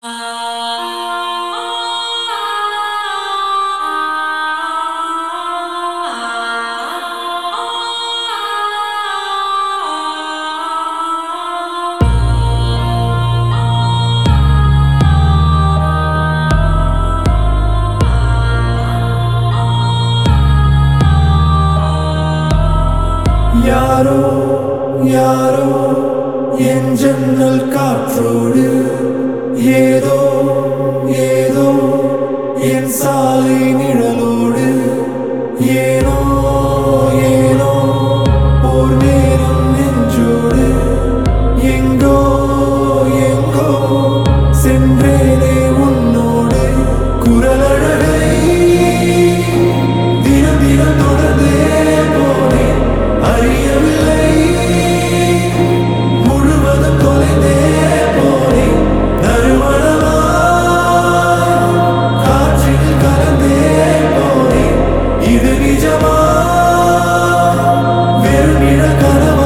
யாரோ யாரோ என் ஜன்னல் காற்றோடு ஏதோ ஏதோ என் சாலை நிழலோடு ஏனோ ஏனோ ஓர் நேரம் நெஞ்சோடு எங்கோ எங்கோ சென்றேனே உன்னோடு குரலழகை தினம் தினம் தொடர்ந்தே போனேன் அறியவில்லை முழுவதும் தொலைந்தே போனேன் நறுமணமாய் காற்றில் கலந்தே போனேன் இது நிஜமா வெறும் நிழற்கனவா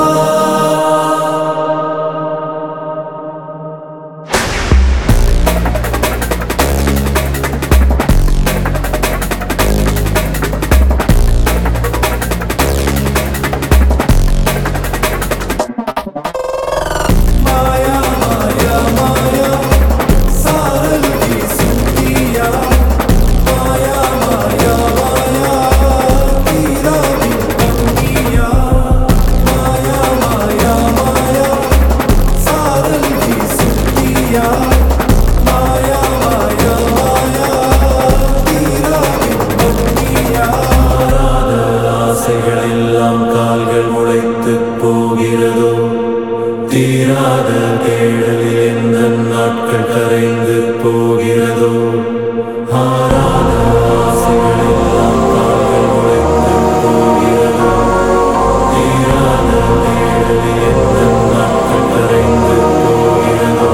ஆசைகளெல்லாம் கால்கள் முளைத்து போகிறதோ தீராத தேடலில் எந்த நாட்கள் கரைந்து போகிறதோ ஆராத ஆசைகளெல்லாம் கால்கள் முளைத்து போகிறதோ தீராத தேடலில் எந்த நாட்கள் கரைந்து போகிறதோ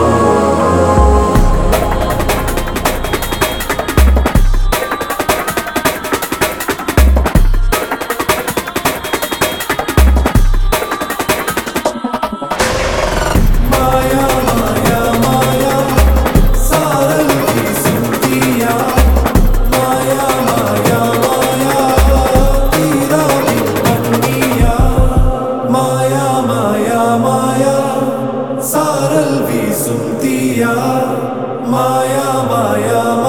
சாரல் வீசும் தீயா மாயா மாயா